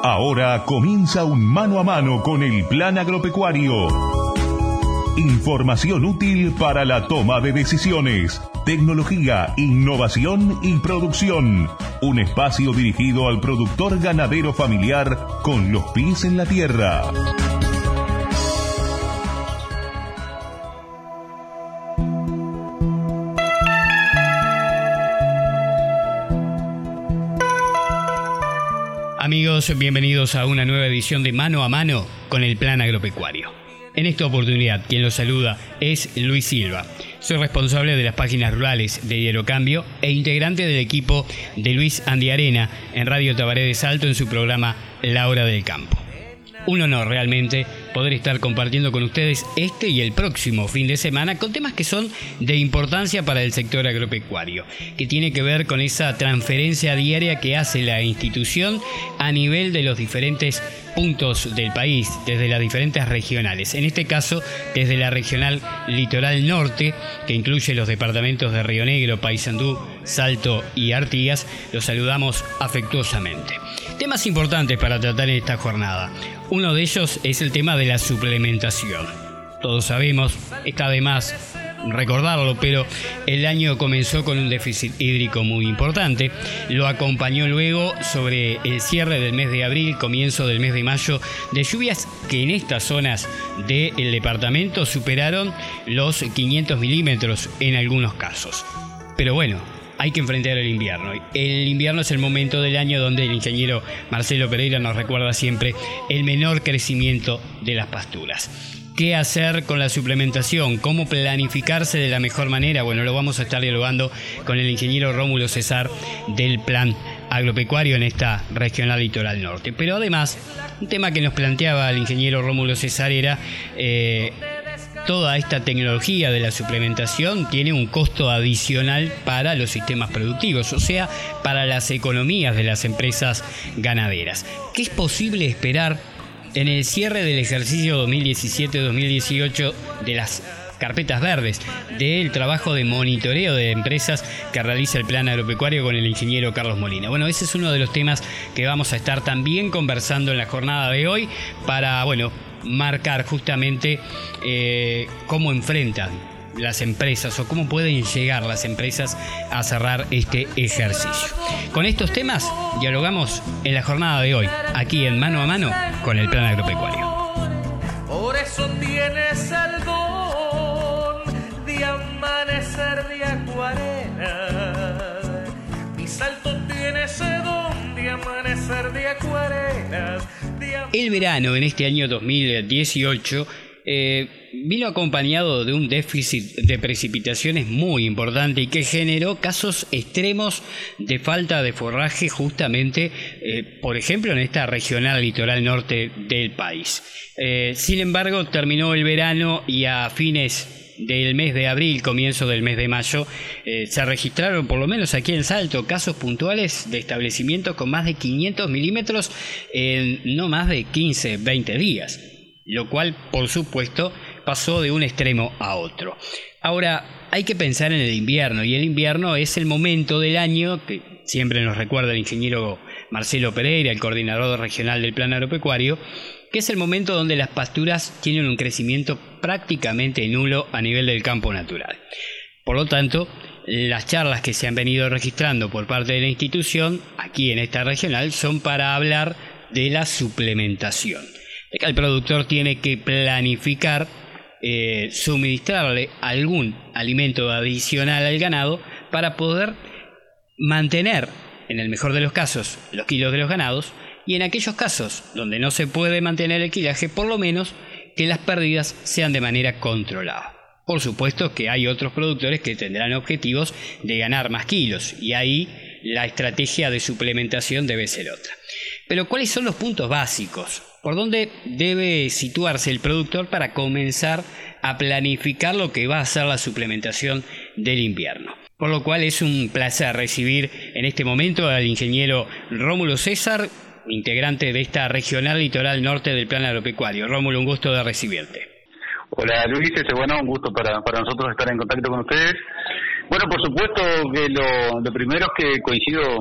Ahora comienza un mano a mano con el Plan Agropecuario. Información útil para la toma de decisiones. Tecnología, innovación y producción. Un espacio dirigido al productor ganadero familiar con los pies en la tierra. Amigos, bienvenidos a una nueva edición de Mano a Mano con el Plan Agropecuario. En esta oportunidad, quien los saluda es Luis Silva. Soy responsable de las páginas rurales de Diario Cambio e integrante del equipo de Luis Andiarena en Radio Tabaré de Salto en su programa La Hora del Campo. Un honor realmente poder estar compartiendo con ustedes este y el próximo fin de semana con temas que son de importancia para el sector agropecuario, que tiene que ver con esa transferencia diaria que hace la institución a nivel de los diferentes puntos del país, desde las diferentes regionales. En este caso, desde la regional Litoral Norte, que incluye los departamentos de Río Negro, Paysandú, Salto y Artigas, los saludamos afectuosamente. Temas importantes para tratar en esta jornada. Uno de ellos es el tema de la suplementación. Todos sabemos, está de más recordarlo, pero el año comenzó con un déficit hídrico muy importante. Lo acompañó luego sobre el cierre del mes de abril, comienzo del mes de mayo, de lluvias que en estas zonas del departamento superaron los 500 milímetros en algunos casos. Pero bueno, hay que enfrentar el invierno. El invierno es el momento del año donde el ingeniero Marcelo Pereira nos recuerda siempre el menor crecimiento de las pasturas. ¿Qué hacer con la suplementación? ¿Cómo planificarse de la mejor manera? Bueno, lo vamos a estar dialogando con el ingeniero Rómulo Cesar del Plan Agropecuario en esta regional Litoral Norte. Pero además, un tema que nos planteaba el ingeniero Rómulo Cesar era toda esta tecnología de la suplementación tiene un costo adicional para los sistemas productivos, o sea, para las economías de las empresas ganaderas. ¿Qué es posible esperar en el cierre del ejercicio 2017-2018 de las carpetas verdes, del trabajo de monitoreo de empresas que realiza el Plan Agropecuario con el ingeniero Carlos Molina? Bueno, ese es uno de los temas que vamos a estar también conversando en la jornada de hoy para, marcar justamente cómo enfrentan las empresas o cómo pueden llegar las empresas a cerrar este ejercicio. Con estos temas dialogamos en la jornada de hoy, aquí en Mano a Mano con el Plan Agropecuario. Por eso tienes el don de amanecer de acuarelas. Mi Salto tiene ese don de amanecer de acuarelas. El verano en este año 2018 vino acompañado de un déficit de precipitaciones muy importante y que generó casos extremos de falta de forraje justamente, por ejemplo, en esta regional Litoral Norte del país. Sin embargo, terminó el verano y a fines del mes de abril, comienzo del mes de mayo, se registraron, por lo menos aquí en Salto, casos puntuales de establecimientos con más de 500 milímetros en no más de 15, 20 días, lo cual, por supuesto, pasó de un extremo a otro. Ahora, hay que pensar en el invierno, y el invierno es el momento del año que siempre nos recuerda el ingeniero Marcelo Pereira, el coordinador regional del Plan Agropecuario, que es el momento donde las pasturas tienen un crecimiento prácticamente nulo a nivel del campo natural. Por lo tanto, las charlas que se han venido registrando por parte de la institución, aquí en esta regional, son para hablar de la suplementación. De que el productor tiene que planificar suministrarle algún alimento adicional al ganado para poder mantener, en el mejor de los casos, los kilos de los ganados, y en aquellos casos donde no se puede mantener el quilaje, por lo menos que las pérdidas sean de manera controlada. Por supuesto que hay otros productores que tendrán objetivos de ganar más kilos, y ahí la estrategia de suplementación debe ser otra. Pero ¿cuáles son los puntos básicos? ¿Por dónde debe situarse el productor para comenzar a planificar lo que va a ser la suplementación del invierno? Por lo cual es un placer recibir en este momento al ingeniero Rómulo Cesar, integrante de esta regional Litoral Norte del Plan Agropecuario. Rómulo, un gusto de recibirte. Hola Luis, un gusto para nosotros estar en contacto con ustedes. Bueno, por supuesto que lo primero es que coincido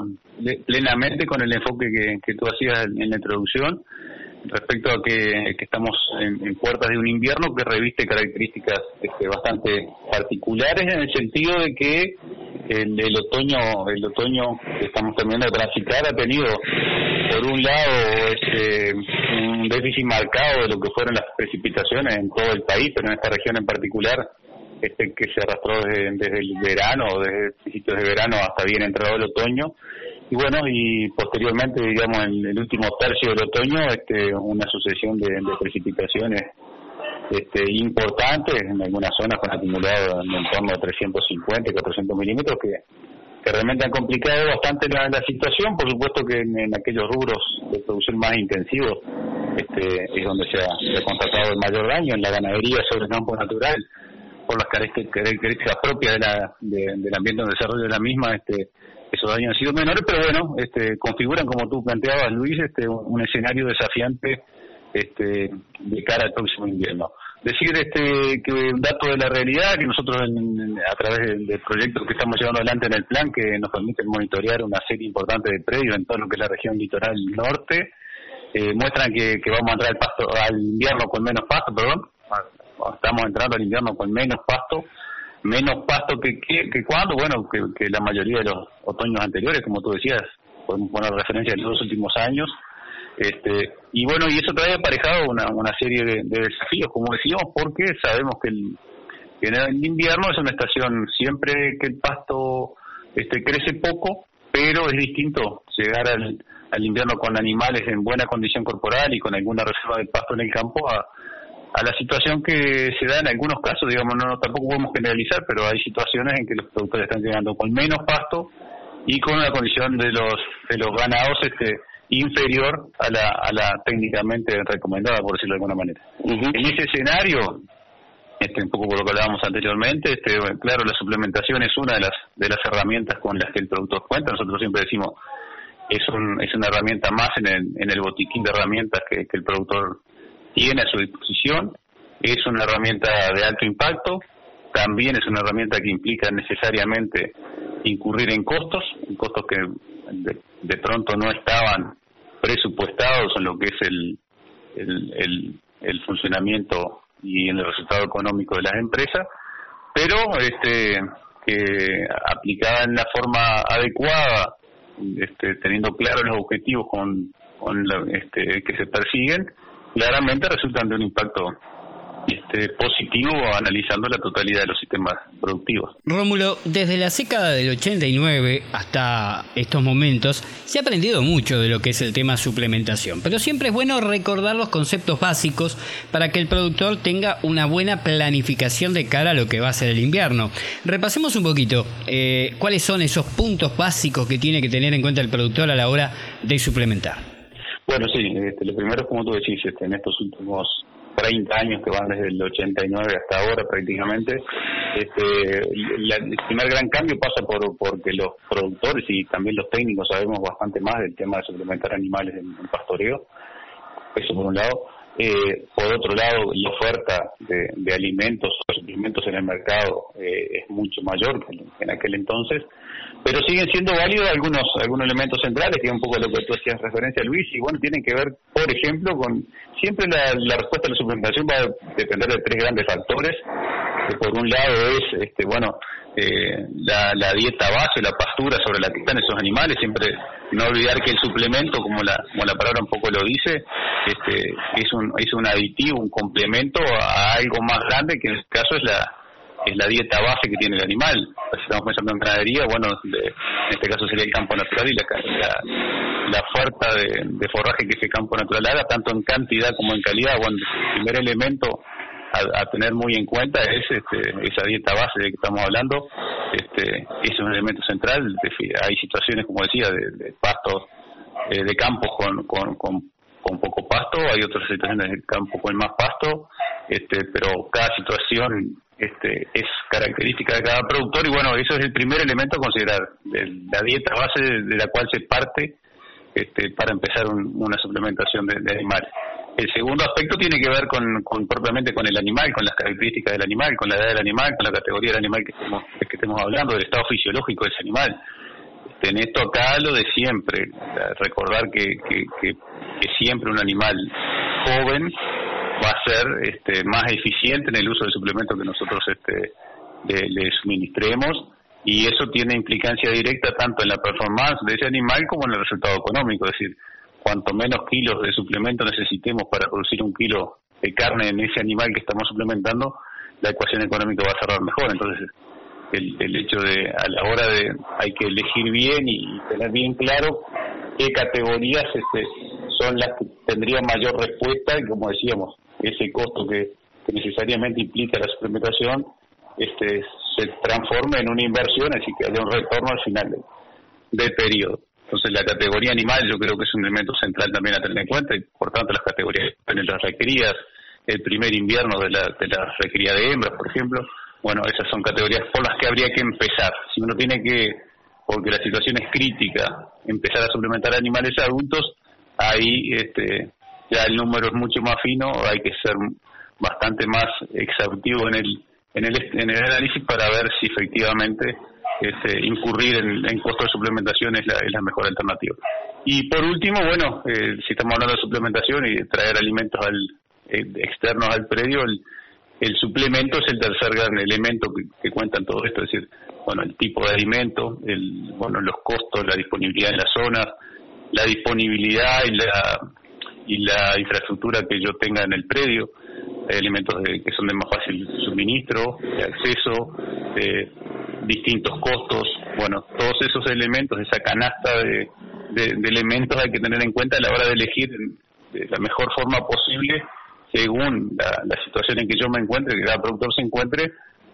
plenamente con el enfoque que tú hacías en la introducción, respecto a que estamos en puertas de un invierno que reviste características bastante particulares, en el sentido de que el otoño que estamos terminando de transitar ha tenido, por un lado, un déficit marcado de lo que fueron las precipitaciones en todo el país, pero en esta región en particular, que se arrastró desde el verano, desde principios de verano hasta bien entrado el otoño. Y bueno, y posteriormente, digamos, en el último tercio del otoño, una sucesión de precipitaciones importantes, en algunas zonas con acumulado en torno a 350 y 400 milímetros, que realmente han complicado bastante la situación. Por supuesto que en aquellos rubros de producción más intensivos es donde se ha constatado el mayor daño, en la ganadería sobre el campo natural, por las características propias del ambiente de desarrollo de la misma. Esos daños han sido menores, pero bueno, configuran, como tú planteabas, Luis, un escenario desafiante de cara al próximo invierno. Decir que un dato de la realidad, que nosotros a través del proyecto que estamos llevando adelante en el plan, que nos permite monitorear una serie importante de predios en todo lo que es la región litoral norte, muestran que vamos a entrar al invierno con menos pasto, estamos entrando al invierno con menos pasto que cuando, bueno, que la mayoría de los otoños anteriores, como tú decías, podemos poner referencia a los 2 últimos años, y bueno, y eso trae aparejado una serie de desafíos, como decíamos, porque sabemos que el invierno es una estación siempre que el pasto crece poco, pero es distinto llegar al invierno con animales en buena condición corporal y con alguna reserva de pasto en el campo a la situación que se da en algunos casos. Digamos, no tampoco podemos generalizar, pero hay situaciones en que los productores están llegando con menos pasto y con una condición de los ganados inferior a la técnicamente recomendada, por decirlo de alguna manera. En ese escenario, un poco por lo que hablábamos anteriormente, claro, la suplementación es una de las herramientas con las que el productor cuenta. Nosotros siempre decimos, es una herramienta más en el botiquín de herramientas que el productor tiene a su disposición. Es una herramienta de alto impacto, también es una herramienta que implica necesariamente incurrir en costos que de pronto no estaban presupuestados en lo que es el funcionamiento y en el resultado económico de las empresas, pero que aplicada en la forma adecuada, teniendo claros los objetivos que se persiguen, claramente resultan de un impacto positivo analizando la totalidad de los sistemas productivos. Rómulo, desde la década del 89 hasta estos momentos se ha aprendido mucho de lo que es el tema suplementación, pero siempre es bueno recordar los conceptos básicos para que el productor tenga una buena planificación de cara a lo que va a ser el invierno. Repasemos un poquito cuáles son esos puntos básicos que tiene que tener en cuenta el productor a la hora de suplementar. Bueno, sí, lo primero es, como tú decís, en estos últimos 30 años que van desde el 89 hasta ahora prácticamente, el primer gran cambio pasa porque los productores y también los técnicos sabemos bastante más del tema de suplementar animales en pastoreo. Eso por un lado. Por otro lado, la oferta de alimentos o suplementos en el mercado es mucho mayor que en aquel entonces, pero siguen siendo válidos algunos elementos centrales, que es un poco lo que tú hacías referencia, Luis, y bueno, tienen que ver, por ejemplo, con siempre la respuesta a la suplementación va a depender de 3 grandes factores, que por un lado es la dieta base, la pastura sobre la que están esos animales. Siempre no olvidar que el suplemento, como la palabra un poco lo dice, es un aditivo, un complemento a algo más grande, que en este caso es la dieta base que tiene el animal. Si estamos pensando en ganadería, bueno, en este caso sería el campo natural y la oferta de forraje que ese campo natural haga, tanto en cantidad como en calidad. Bueno, el primer elemento a tener muy en cuenta es esa dieta base de que estamos hablando. Es un elemento central. Hay situaciones, como decía, de pastos de campos con poco pasto, hay otras situaciones de campo con más pasto, pero cada situación es característica de cada productor, y bueno, eso es el primer elemento a considerar, la dieta base de la cual se parte para empezar una suplementación de animales. El segundo aspecto tiene que ver propiamente con el animal, con las características del animal, con la edad del animal, con la categoría del animal que estemos hablando, del estado fisiológico de ese animal. En esto acá lo de siempre, recordar que siempre un animal joven va a ser más eficiente en el uso del suplemento que nosotros le suministremos, y eso tiene implicancia directa tanto en la performance de ese animal como en el resultado económico. Es decir, cuanto menos kilos de suplemento necesitemos para producir un kilo de carne en ese animal que estamos suplementando, la ecuación económica va a cerrar mejor. Entonces el hecho de, a la hora de, hay que elegir bien y tener bien claro qué categorías son las que tendrían mayor respuesta, y como decíamos, ese costo que necesariamente implica la suplementación se transforme en una inversión, así que haya un retorno al final del periodo. Entonces la categoría animal yo creo que es un elemento central también a tener en cuenta, y por tanto las categorías en las requeridas, el primer invierno de la requerida de hembras, por ejemplo, bueno, esas son categorías por las que habría que empezar. Si uno tiene que, porque la situación es crítica, empezar a suplementar animales adultos, ahí ya el número es mucho más fino, hay que ser bastante más exhaustivo en el análisis para ver si efectivamente incurrir en costos de suplementación es la mejor alternativa. Y por último, bueno, si estamos hablando de suplementación y de traer alimentos externos al predio, el suplemento es el tercer gran elemento que cuenta en todo esto. Es decir, bueno, el tipo de alimento, los costos, la disponibilidad en las zonas, la disponibilidad y la infraestructura que yo tenga en el predio. Hay elementos que son de más fácil suministro, de acceso, distintos costos. Bueno, todos esos elementos, esa canasta de elementos hay que tener en cuenta a la hora de elegir de la mejor forma posible, según la situación en que yo me encuentre, que cada productor se encuentre,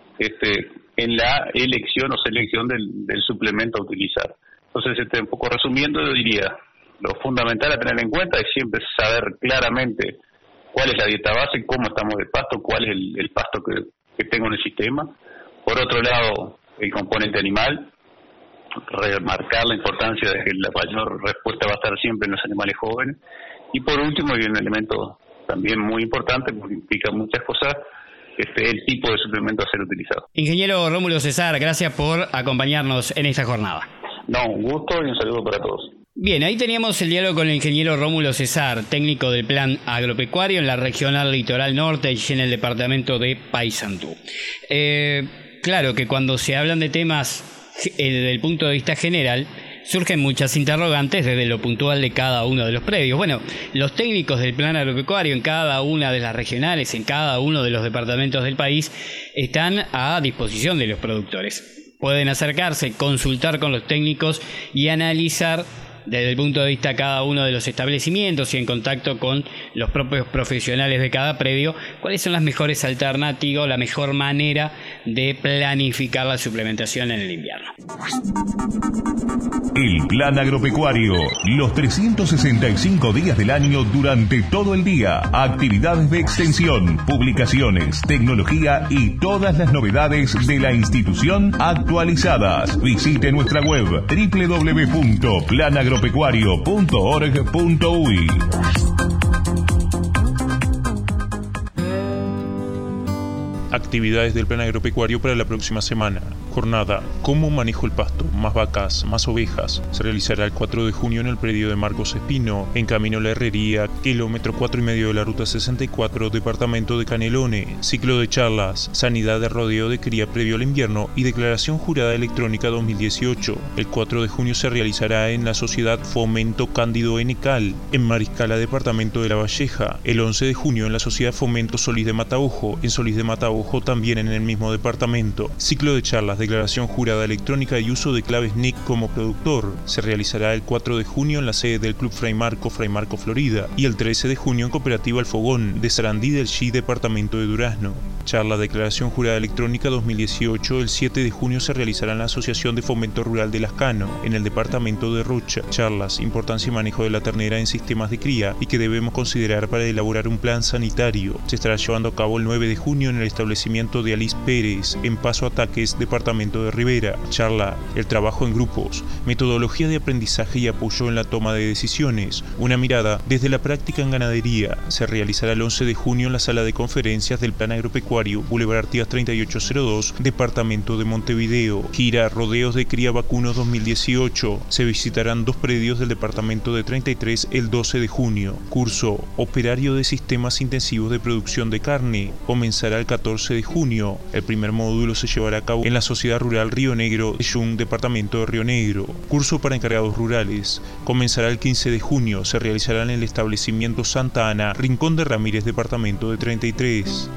en la elección o selección del suplemento a utilizar. Entonces, un poco resumiendo, yo diría, lo fundamental a tener en cuenta es siempre saber claramente cuál es la dieta base, cómo estamos de pasto, cuál es el pasto que tengo en el sistema. Por otro lado, el componente animal, remarcar la importancia de que la mayor respuesta va a estar siempre en los animales jóvenes. Y por último, y un elemento también muy importante, porque implica muchas cosas, el tipo de suplemento a ser utilizado. Ingeniero Rómulo Cesar, gracias por acompañarnos en esta jornada. No, un gusto y un saludo para todos. Bien, ahí teníamos el diálogo con el ingeniero Rómulo Cesar, técnico del Plan Agropecuario en la Regional Litoral Norte y en el departamento de Paysandú. Claro que cuando se hablan de temas desde el punto de vista general, surgen muchas interrogantes desde lo puntual de cada uno de los predios. Bueno, los técnicos del Plan Agropecuario en cada una de las regionales, en cada uno de los departamentos del país, están a disposición de los productores. Pueden acercarse, consultar con los técnicos y analizar desde el punto de vista de cada uno de los establecimientos y en contacto con los propios profesionales de cada predio, cuáles son las mejores alternativas, la mejor manera de planificar la suplementación en el invierno. El Plan Agropecuario, los 365 días del año durante todo el día, actividades de extensión, publicaciones, tecnología y todas las novedades de la institución actualizadas. Visite nuestra web www.planagropecuario.org.uy. Actividades del Plan Agropecuario para la próxima semana. Jornada ¿Cómo manejo el pasto? Más vacas, más ovejas. Se realizará el 4 de junio en el predio de Marcos Espino, en Camino La Herrería, kilómetro 4,5 de la Ruta 64, departamento de Canelones. Ciclo de charlas, sanidad de rodeo de cría previo al invierno y declaración jurada electrónica 2018. El 4 de junio se realizará en la Sociedad Fomento Cándido Enecal, en Mariscala, departamento de La Valleja. El 11 de junio en la Sociedad Fomento Solís de Mataojo, en Solís de Mataojo también en el mismo departamento. Ciclo de charlas, declaración jurada electrónica y uso de claves NIC como productor. Se realizará el 4 de junio en la sede del Club Fray Marco, Florida, y el 13 de junio en Cooperativa El Fogón, de Sarandí del Xi, departamento de Durazno. Charla, declaración jurada electrónica 2018, el 7 de junio se realizará en la Asociación de Fomento Rural de Lascano, en el departamento de Rocha. Charlas, importancia y manejo de la ternera en sistemas de cría y que debemos considerar para elaborar un plan sanitario. Se estará llevando a cabo el 9 de junio en el establecimiento de Alice Pérez, en Paso Ataques, departamento de Rivera. Charla, el trabajo en grupos, metodología de aprendizaje y apoyo en la toma de decisiones, una mirada desde la práctica en ganadería. Se realizará el 11 de junio en la sala de conferencias del Plan Agropecuario Agropecuario, Boulevard Artigas 3802, Departamento de Montevideo. Gira Rodeos de Cría Vacunos 2018. Se visitarán 2 predios del Departamento de 33 el 12 de junio. Curso Operario de Sistemas Intensivos de Producción de Carne. Comenzará el 14 de junio. El primer módulo se llevará a cabo en la Sociedad Rural Río Negro de Yung, Departamento de Río Negro. Curso para encargados rurales. Comenzará el 15 de junio. Se realizará en el establecimiento Santa Ana, Rincón de Ramírez, Departamento de 33.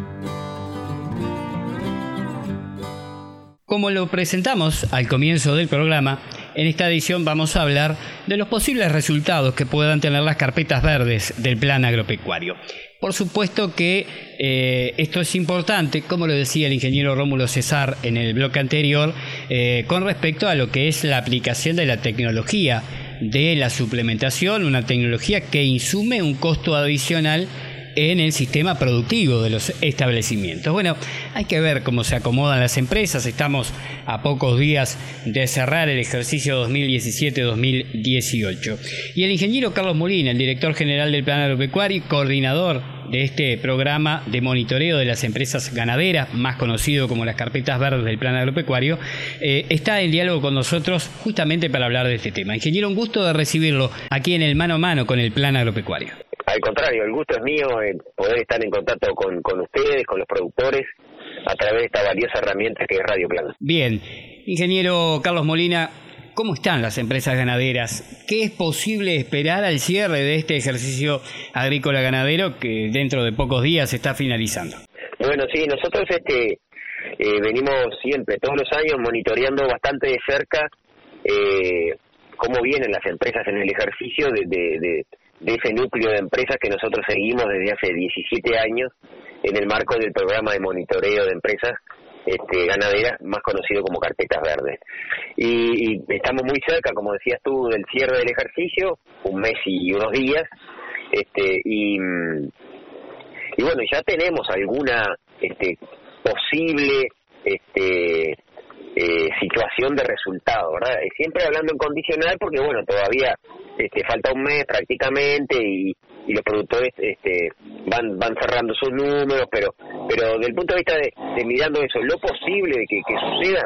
Como lo presentamos al comienzo del programa, en esta edición vamos a hablar de los posibles resultados que puedan tener las carpetas verdes del Plan Agropecuario. Por supuesto que esto es importante, como lo decía el ingeniero Rómulo Cesar en el bloque anterior, con respecto a lo que es la aplicación de la tecnología de la suplementación, una tecnología que insume un costo adicional en el sistema productivo de los establecimientos. Bueno, hay que ver cómo se acomodan las empresas. Estamos a pocos días de cerrar el ejercicio 2017-2018. Y el ingeniero Carlos Molina, el director general del Plan Agropecuario y coordinador de este programa de monitoreo de las empresas ganaderas, más conocido como las carpetas verdes del Plan Agropecuario, está en diálogo con nosotros justamente para hablar de este tema. Ingeniero, un gusto de recibirlo aquí en el Mano a Mano con el Plan Agropecuario. Al contrario, el gusto es mío poder estar en contacto con ustedes, con los productores, a través de esta valiosa herramienta que es Radio Plan. Bien, ingeniero Carlos Molina, ¿cómo están las empresas ganaderas? ¿Qué es posible esperar al cierre de este ejercicio agrícola ganadero que dentro de pocos días está finalizando? Bueno, sí, nosotros venimos siempre, todos los años, monitoreando bastante de cerca cómo vienen las empresas en el ejercicio de ese núcleo de empresas que nosotros seguimos desde hace 17 años en el marco del programa de monitoreo de empresas ganaderas, más conocido como carpetas verdes. Y estamos muy cerca, como decías tú, del cierre del ejercicio, un mes y unos días, y bueno, ya tenemos alguna posible situación de resultado, ¿verdad? Siempre hablando en condicional porque, bueno, todavía falta un mes prácticamente y los productores van cerrando sus números, pero desde el punto de vista de mirando eso, lo posible que suceda,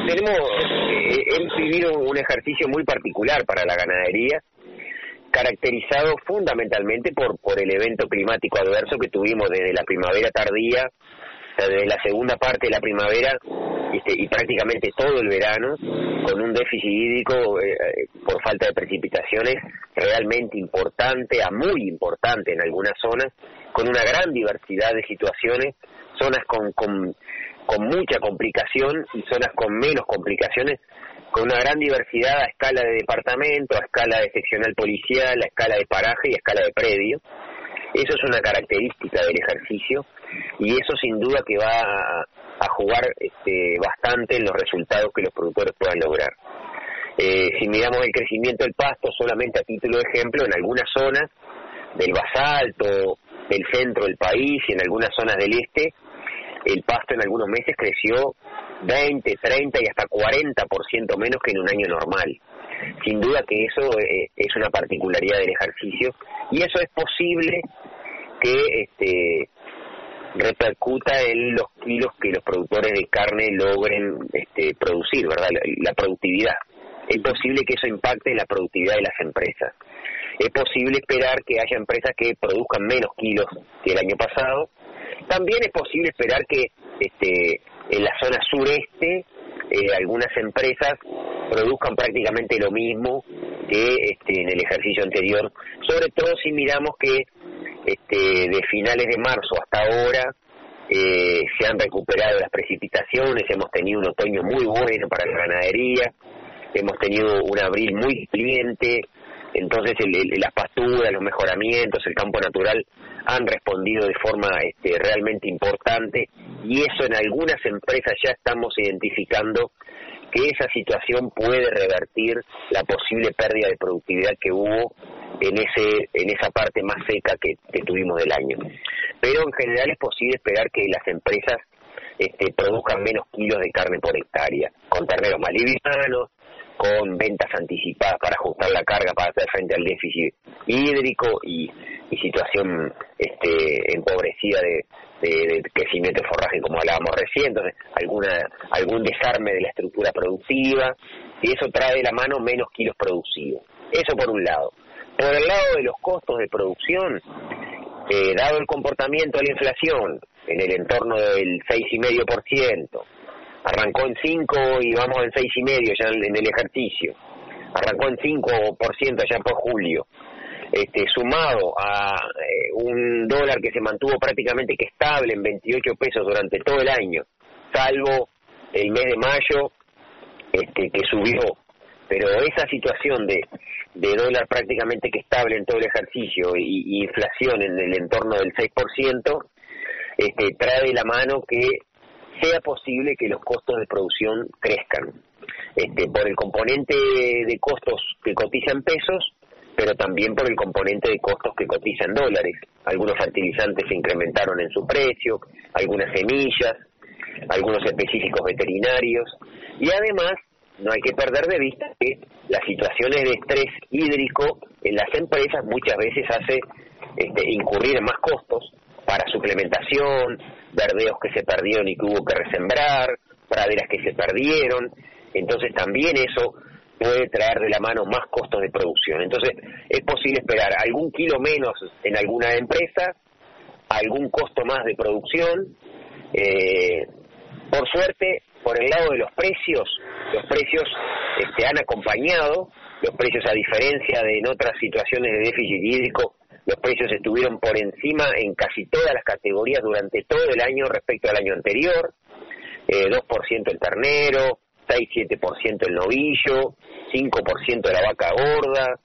hemos vivido un ejercicio muy particular para la ganadería, caracterizado fundamentalmente por el evento climático adverso que tuvimos desde la primavera tardía, desde la segunda parte de la primavera y prácticamente todo el verano, con un déficit hídrico por falta de precipitaciones realmente importante, muy importante en algunas zonas, con una gran diversidad de situaciones, zonas con mucha complicación y zonas con menos complicaciones, con una gran diversidad a escala de departamento, a escala de seccional policial, a escala de paraje y a escala de predio. Eso es una característica del ejercicio y eso sin duda que va a jugar bastante en los resultados que los productores puedan lograr. Si miramos el crecimiento del pasto solamente a título de ejemplo, en algunas zonas del basalto, del centro del país y en algunas zonas del este, el pasto en algunos meses creció 20, 30 y hasta 40% menos que en un año normal. Sin duda que eso es una particularidad del ejercicio y eso es posible que repercuta en los kilos que los productores de carne logren producir, ¿verdad? La productividad. Es posible que eso impacte en la productividad de las empresas. Es posible esperar que haya empresas que produzcan menos kilos que el año pasado. También es posible esperar que en la zona sureste algunas empresas produzcan prácticamente lo mismo que en el ejercicio anterior, sobre todo si miramos que de finales de marzo hasta ahora se han recuperado las precipitaciones, hemos tenido un otoño muy bueno para la ganadería, hemos tenido un abril muy caliente, entonces las pasturas, los mejoramientos, el campo natural han respondido de forma realmente importante y eso en algunas empresas ya estamos identificando que esa situación puede revertir la posible pérdida de productividad que hubo en esa parte más seca que tuvimos del año. Pero en general es posible esperar que las empresas produzcan menos kilos de carne por hectárea, con terneros más livianos, con ventas anticipadas para ajustar la carga para hacer frente al déficit hídrico y situación empobrecida de crecimiento de forraje, como hablábamos recién, entonces algún desarme de la estructura productiva, y eso trae de la mano menos kilos producidos. Eso por un lado. Por el lado de los costos de producción, dado el comportamiento de la inflación en el entorno del 6,5%, arrancó en 5 y vamos en 6,5 ya en el ejercicio, arrancó en 5% ya por julio, sumado a un dólar que se mantuvo prácticamente que estable en 28 pesos durante todo el año, salvo el mes de mayo, que subió. Pero esa situación de dólar prácticamente que estable en todo el ejercicio y inflación en el entorno del 6%, trae de la mano que sea posible que los costos de producción crezcan, por el componente de costos que cotiza en pesos, pero también por el componente de costos que cotiza en dólares. Algunos fertilizantes se incrementaron en su precio, algunas semillas, algunos específicos veterinarios, y además no hay que perder de vista que las situaciones de estrés hídrico en las empresas muchas veces hace incurrir en más costos para suplementación, verdeos que se perdieron y que hubo que resembrar, praderas que se perdieron. Entonces también eso puede traer de la mano más costos de producción. Entonces es posible esperar algún kilo menos en alguna empresa, algún costo más de producción. Por suerte, por el lado de los precios han acompañado. Los precios, a diferencia de en otras situaciones de déficit hídrico, los precios estuvieron por encima en casi todas las categorías durante todo el año respecto al año anterior. 2% el ternero, 6-7% el novillo, 5% de la vaca gorda,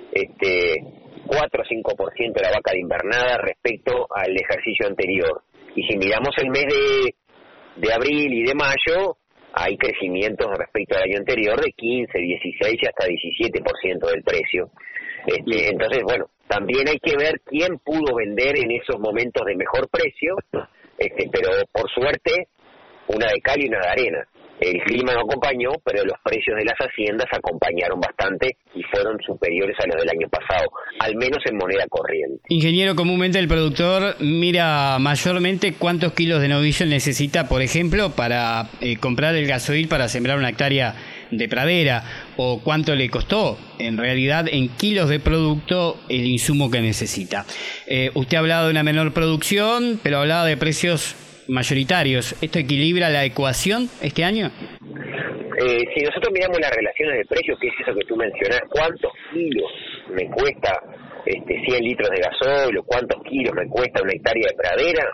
4-5% de la vaca de invernada respecto al ejercicio anterior. Y si miramos el mes de abril y de mayo, hay crecimientos respecto al año anterior de 15, 16 y hasta 17% del precio. Entonces, bueno, también hay que ver quién pudo vender en esos momentos de mejor precio, pero por suerte, una de cal y una de arena. El clima no acompañó, pero los precios de las haciendas acompañaron bastante y fueron superiores a los del año pasado, al menos en moneda corriente. Ingeniero, comúnmente el productor mira mayormente cuántos kilos de novillo necesita, por ejemplo, para comprar el gasoil para sembrar una hectárea de pradera, o cuánto le costó, en realidad, en kilos de producto el insumo que necesita. Usted ha hablado de una menor producción, pero hablaba de precios mayoritarios. ¿Esto equilibra la ecuación este año? Si nosotros miramos las relaciones de precios, que es eso que tú mencionás, ¿cuántos kilos me cuesta 100 litros de gasoil o cuántos kilos me cuesta una hectárea de pradera?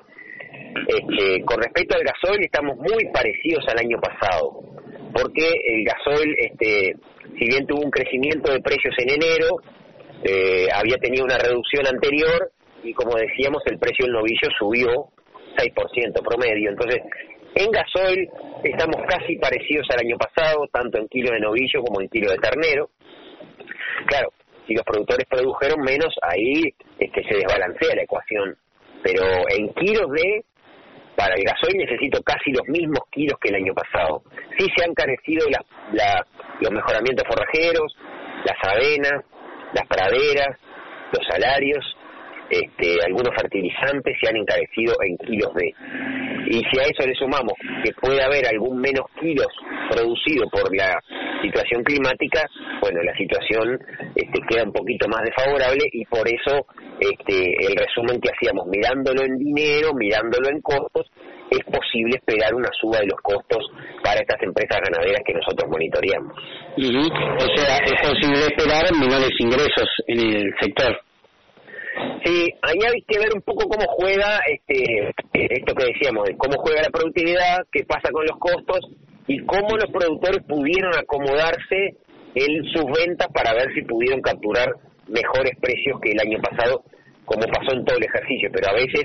Con respecto al gasoil estamos muy parecidos al año pasado, porque el gasoil, si bien tuvo un crecimiento de precios en enero, había tenido una reducción anterior y, como decíamos, el precio del novillo subió 6% promedio. Entonces, en gasoil estamos casi parecidos al año pasado, tanto en kilos de novillo como en kilos de ternero. Claro, si los productores produjeron menos, ahí se desbalancea la ecuación. Pero en kilos para el gasoil necesito casi los mismos kilos que el año pasado. Sí se han carecido los mejoramientos forrajeros, las avenas, las praderas, los salarios. Algunos fertilizantes se han encarecido en kilos de. Y si a eso le sumamos que puede haber algún menos kilos producido por la situación climática, bueno, la situación queda un poquito más desfavorable, y por eso el resumen que hacíamos, mirándolo en dinero, mirándolo en costos, es posible esperar una suba de los costos para estas empresas ganaderas que nosotros monitoreamos. O sea, es posible esperar menores ingresos en el sector. Sí, ahí hay que ver un poco cómo juega esto que decíamos, cómo juega la productividad, qué pasa con los costos y cómo los productores pudieron acomodarse en sus ventas para ver si pudieron capturar mejores precios que el año pasado, como pasó en todo el ejercicio. Pero a veces,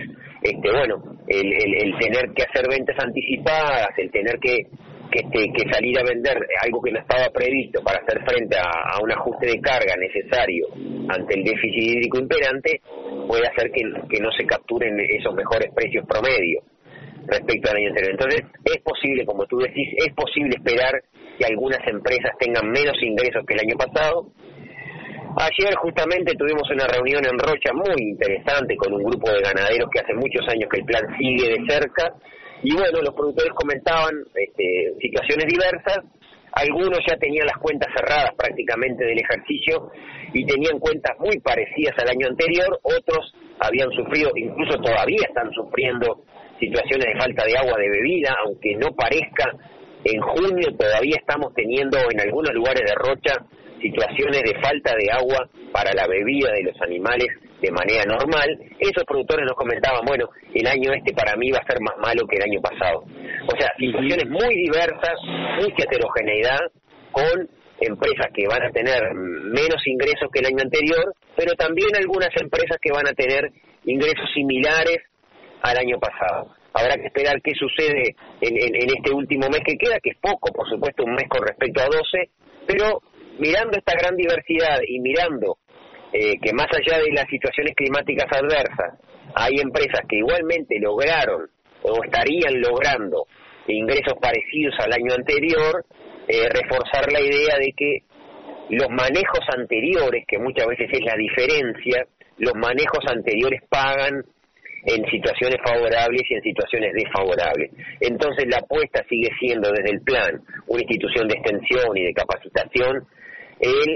el tener que hacer ventas anticipadas, el tener que salir a vender algo que no estaba previsto para hacer frente a un ajuste de carga necesario ante el déficit hídrico imperante, puede hacer que no se capturen esos mejores precios promedio respecto al año anterior. Entonces, es posible, como tú decís, es posible esperar que algunas empresas tengan menos ingresos que el año pasado, Ayer justamente tuvimos una reunión en Rocha muy interesante con un grupo de ganaderos que hace muchos años que el plan sigue de cerca, y bueno, los productores comentaban situaciones diversas. Algunos ya tenían las cuentas cerradas prácticamente del ejercicio y tenían cuentas muy parecidas al año anterior, otros habían sufrido, incluso todavía están sufriendo situaciones de falta de agua de bebida, aunque no parezca. En junio todavía estamos teniendo en algunos lugares de Rocha situaciones de falta de agua para la bebida de los animales de manera normal. Esos productores nos comentaban, bueno, el año para mí va a ser más malo que el año pasado. O sea, situaciones muy diversas, mucha heterogeneidad, con empresas que van a tener menos ingresos que el año anterior, pero también algunas empresas que van a tener ingresos similares al año pasado. Habrá que esperar qué sucede en este último mes que queda, que es poco, por supuesto, un mes con respecto a 12, pero mirando esta gran diversidad y mirando que más allá de las situaciones climáticas adversas, hay empresas que igualmente lograron o estarían logrando ingresos parecidos al año anterior, reforzar la idea de que los manejos anteriores, que muchas veces es la diferencia, los manejos anteriores pagan en situaciones favorables y en situaciones desfavorables. Entonces la apuesta sigue siendo desde el plan, una institución de extensión y de capacitación, el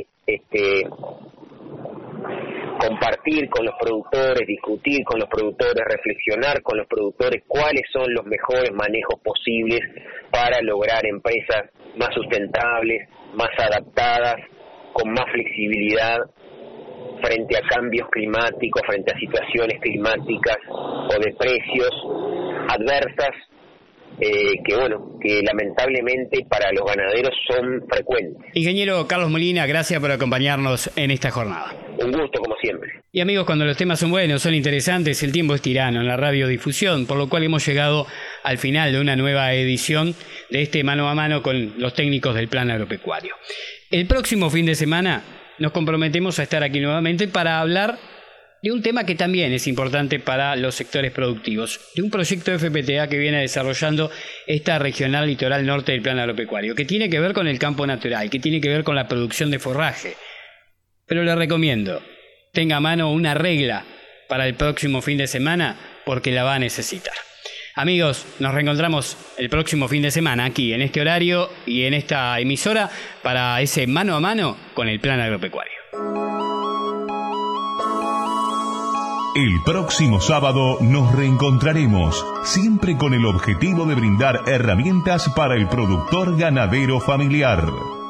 compartir con los productores, discutir con los productores, reflexionar con los productores cuáles son los mejores manejos posibles para lograr empresas más sustentables, más adaptadas, con más flexibilidad frente a cambios climáticos, frente a situaciones climáticas o de precios adversas que lamentablemente para los ganaderos son frecuentes. Ingeniero Carlos Molina, gracias por acompañarnos en esta jornada. Un gusto, como siempre. Y amigos, cuando los temas son buenos, son interesantes, el tiempo es tirano en la radiodifusión, por lo cual hemos llegado al final de una nueva edición de este Mano a Mano con los técnicos del Plan Agropecuario. El próximo fin de semana nos comprometemos a estar aquí nuevamente para hablar de un tema que también es importante para los sectores productivos, de un proyecto FPTA que viene desarrollando esta regional litoral norte del Plan Agropecuario, que tiene que ver con el campo natural, que tiene que ver con la producción de forraje. Pero le recomiendo, tenga a mano una regla para el próximo fin de semana, porque la va a necesitar. Amigos, nos reencontramos el próximo fin de semana aquí en este horario y en esta emisora para ese Mano a Mano con el Plan Agropecuario. El próximo sábado nos reencontraremos, siempre con el objetivo de brindar herramientas para el productor ganadero familiar.